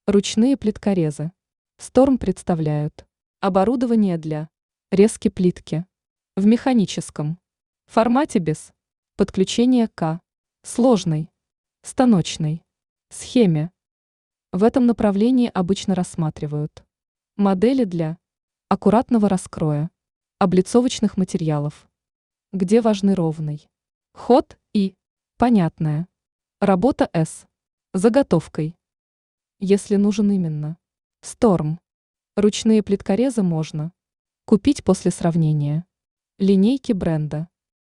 Ручные плиткорезы. Storm представляют. Оборудование для резки плитки. В механическом формате без подключения к сложной станочной схеме. В этом направлении обычно рассматривают модели для аккуратного раскроя облицовочных материалов, где важны ровный ход и понятная работа с заготовкой. Если нужен именно Storm, ручные плиткорезы можно купить после сравнения линейки бренда.